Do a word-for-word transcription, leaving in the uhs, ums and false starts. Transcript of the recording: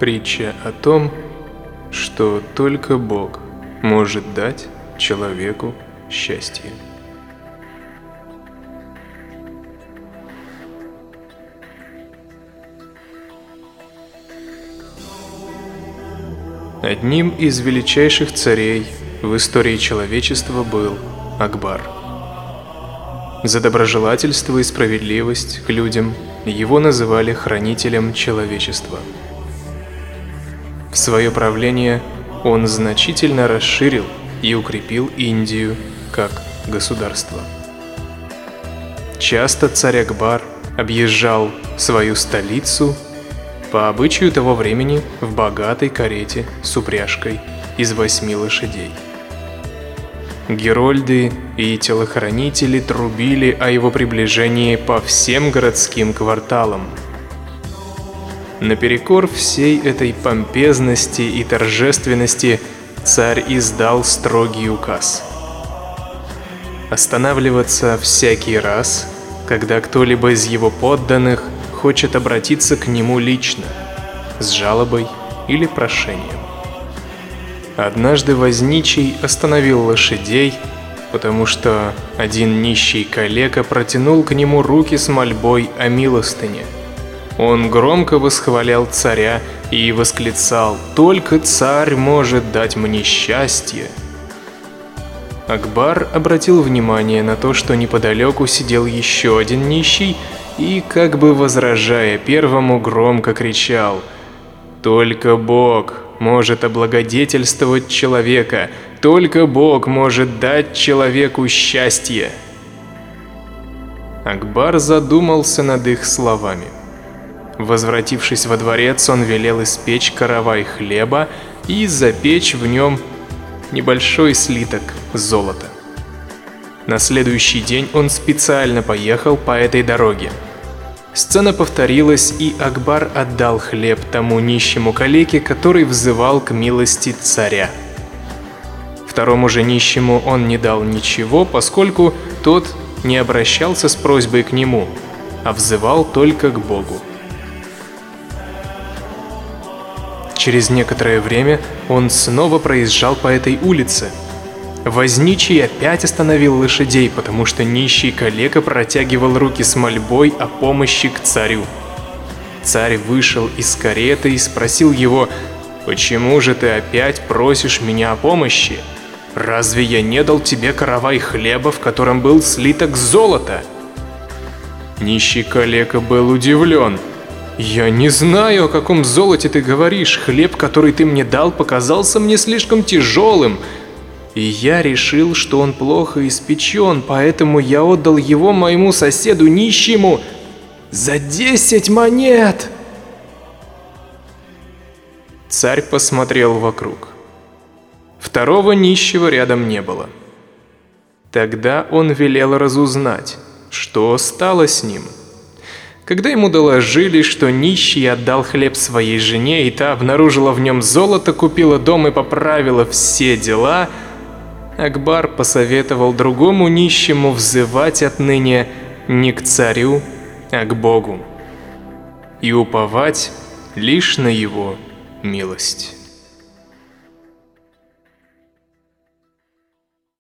Притча о том, что только Бог может дать человеку счастье. Одним из величайших царей в истории человечества был Акбар. За доброжелательство и справедливость к людям его называли хранителем человечества. В свое правление он значительно расширил и укрепил Индию как государство. Часто царь Акбар объезжал свою столицу по обычаю того времени в богатой карете с упряжкой из восьми лошадей. Герольды и телохранители трубили о его приближении по всем городским кварталам. Наперекор всей этой помпезности и торжественности царь издал строгий указ: останавливаться всякий раз, когда кто-либо из его подданных хочет обратиться к нему лично, с жалобой или прошением. Однажды возничий остановил лошадей, потому что один нищий калека протянул к нему руки с мольбой о милостыне. Он громко восхвалял царя и восклицал: «Только царь может дать мне счастье». Акбар обратил внимание на то, что неподалеку сидел еще один нищий и, как бы возражая первому, громко кричал: «Только Бог может облагодетельствовать человека, только Бог может дать человеку счастье». Акбар задумался над их словами. Возвратившись во дворец, он велел испечь каравай хлеба и запечь в нем небольшой слиток золота. На следующий день он специально поехал по этой дороге. Сцена повторилась, и Акбар отдал хлеб тому нищему калеке, который взывал к милости царя. Второму же нищему он не дал ничего, поскольку тот не обращался с просьбой к нему, а взывал только к Богу. Через некоторое время он снова проезжал по этой улице. Возничий опять остановил лошадей, потому что нищий калека протягивал руки с мольбой о помощи к царю. Царь вышел из кареты и спросил его: «Почему же ты опять просишь меня о помощи? Разве я не дал тебе каравай хлеба, в котором был слиток золота?» Нищий калека был удивлен. «Я не знаю, о каком золоте ты говоришь. Хлеб, который ты мне дал, показался мне слишком тяжелым. И я решил, что он плохо испечен, поэтому я отдал его моему соседу нищему за десять монет!» Царь посмотрел вокруг. Второго нищего рядом не было. Тогда он велел разузнать, что стало с ним. Когда ему доложили, что нищий отдал хлеб своей жене, и та обнаружила в нем золото, купила дом и поправила все дела, Акбар посоветовал другому нищему взывать отныне не к царю, а к Богу, и уповать лишь на его милость.